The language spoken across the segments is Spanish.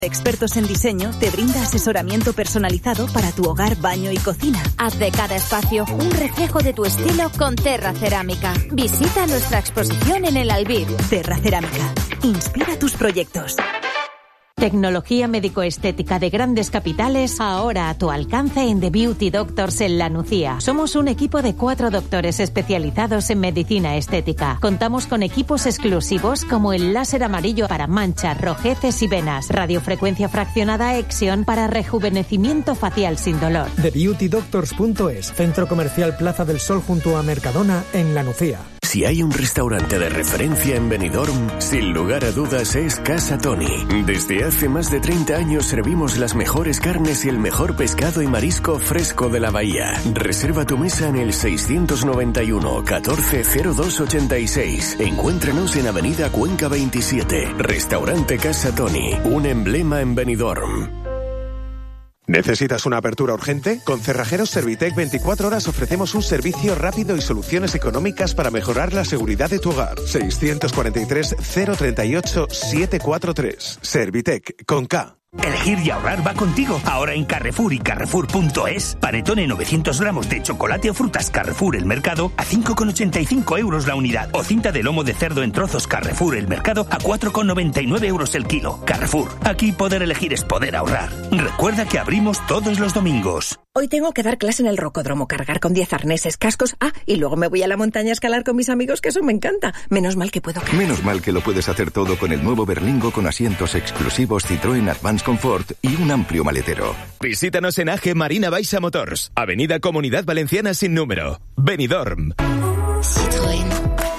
Expertos en diseño te brinda asesoramiento personalizado para tu hogar, baño y cocina. Haz de cada espacio un reflejo de tu estilo con Terra Cerámica. Visita nuestra exposición en el Albir. Terra Cerámica. Inspira tus proyectos. Tecnología médico-estética de grandes capitales, ahora a tu alcance en The Beauty Doctors en La Nucía. Somos un equipo de 4 doctores especializados en medicina estética. Contamos con equipos exclusivos como el láser amarillo para manchas, rojeces y venas, radiofrecuencia fraccionada Exion para rejuvenecimiento facial sin dolor. TheBeautyDoctors.es, Centro Comercial Plaza del Sol junto a Mercadona en La Nucía. Si hay un restaurante de referencia en Benidorm, sin lugar a dudas es Casa Toni. Desde hace más de 30 años servimos las mejores carnes y el mejor pescado y marisco fresco de la bahía. Reserva tu mesa en el 691 14 02 86. Encuéntranos en Avenida Cuenca 27. Restaurante Casa Toni, un emblema en Benidorm. ¿Necesitas una apertura urgente? Con Cerrajeros Servitec 24 horas ofrecemos un servicio rápido y soluciones económicas para mejorar la seguridad de tu hogar. 643 038 743. Servitec con K. Elegir y ahorrar va contigo. Ahora en Carrefour y Carrefour.es. Panetone 900 gramos de chocolate o frutas Carrefour El Mercado a 5,85 euros la unidad. O cinta de lomo de cerdo en trozos Carrefour El Mercado a 4,99 euros el kilo. Carrefour. Aquí poder elegir es poder ahorrar. Recuerda que abrimos todos los domingos. Hoy tengo que dar clase en el rocódromo, cargar con 10 arneses, cascos. Y luego me voy a la montaña a escalar con mis amigos, que eso me encanta. Menos mal que puedo cargar. Menos mal que lo puedes hacer todo con el nuevo Berlingo con asientos exclusivos Citroën Advance Comfort y un amplio maletero. Visítanos en AG Marina Baixa Motors, Avenida Comunidad Valenciana sin número, Benidorm. Citroën.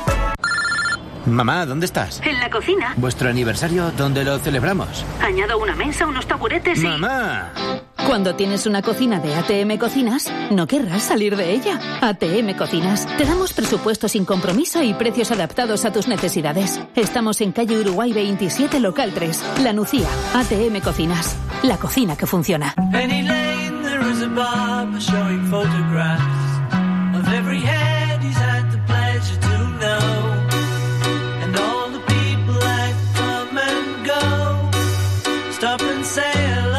Mamá, ¿dónde estás? En la cocina. ¿Vuestro aniversario dónde lo celebramos? Añado una mesa, unos taburetes y... ¡Mamá! Cuando tienes una cocina de ATM Cocinas, no querrás salir de ella. ATM Cocinas. Te damos presupuesto sin compromiso y precios adaptados a tus necesidades. Estamos en calle Uruguay 27, local 3, La Nucía. ATM Cocinas. La cocina que funciona. Penny Lane, there is a barber showing photographs of every head he's had the pleasure to know. And all the people that come and go stop and say hello.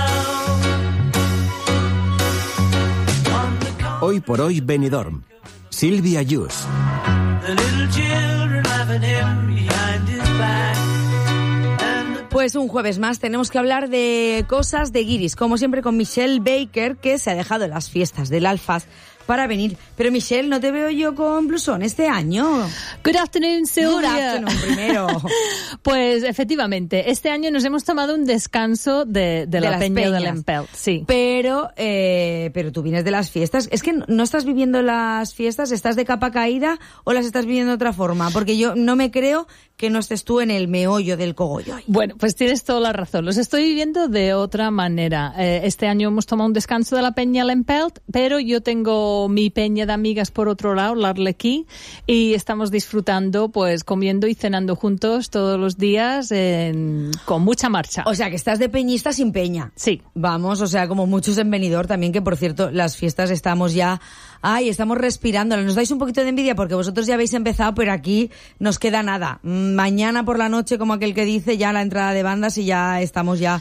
Hoy por hoy Benidorm. Silvia Yus. Pues un jueves más tenemos que hablar de cosas de guiris, como siempre con Michelle Baker, que se ha dejado las fiestas del Alfaz para venir. Pero Michelle, no te veo yo con blusón este año. Good afternoon, Silvia. Good afternoon, primero. Pues efectivamente, este año nos hemos tomado un descanso de la Peña del Empelt, sí. Pero tú vienes de las fiestas. Es que no estás viviendo las fiestas, ¿estás de capa caída o las estás viviendo de otra forma? Porque yo no me creo que no estés tú en el meollo del cogollo. Bueno, pues tienes toda la razón. Los estoy viviendo de otra manera. Este año hemos tomado un descanso de la Peña del Empelt, pero yo tengo mi peña de amigas por otro lado, la Arlequí, y estamos disfrutando, pues comiendo y cenando juntos todos los días con mucha marcha. O sea, que estás de peñista sin peña. Sí. Vamos, o sea, como muchos en Benidorm también, que por cierto, las fiestas estamos ya... estamos respirando. Nos dais un poquito de envidia porque vosotros ya habéis empezado, pero aquí nos queda nada. Mañana por la noche, como aquel que dice, ya la entrada de bandas y ya estamos ya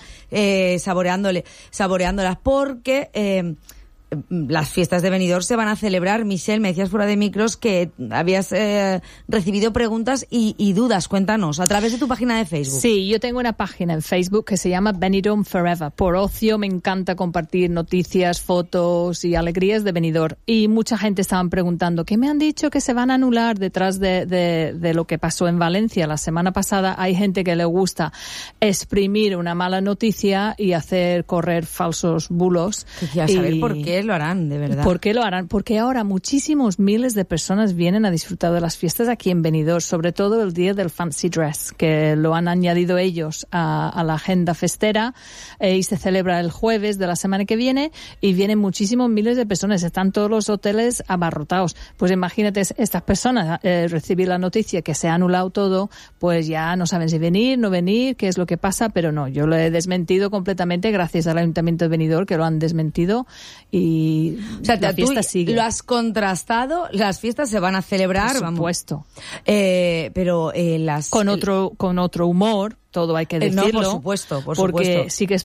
saboreándolas porque... las fiestas de Benidorm se van a celebrar. Michelle, me decías fuera de micros que habías recibido preguntas y dudas. Cuéntanos, a través de tu página de Facebook. Sí, yo tengo una página en Facebook que se llama Benidorm Forever. Por ocio me encanta compartir noticias, fotos y alegrías de Benidorm. Y mucha gente estaban preguntando, ¿qué me han dicho que se van a anular detrás de lo que pasó en Valencia la semana pasada? Hay gente que le gusta exprimir una mala noticia y hacer correr falsos bulos. Quisiera saber por qué lo harán, de verdad. ¿Por qué lo harán? Porque ahora muchísimos miles de personas vienen a disfrutar de las fiestas aquí en Benidorm, sobre todo el día del fancy dress, que lo han añadido ellos a la agenda festera, y se celebra el jueves de la semana que viene y vienen muchísimos miles de personas. Están todos los hoteles abarrotados. Pues imagínate, estas personas recibir la noticia que se ha anulado todo, pues ya no saben si venir, no venir, qué es lo que pasa, pero no, yo lo he desmentido completamente gracias al Ayuntamiento de Benidorm, que lo han desmentido, y y o sea, la fiesta sigue. Lo has contrastado, las fiestas se van a celebrar, por supuesto. Pero con otro humor, todo hay que decirlo. No, por supuesto. Porque sí que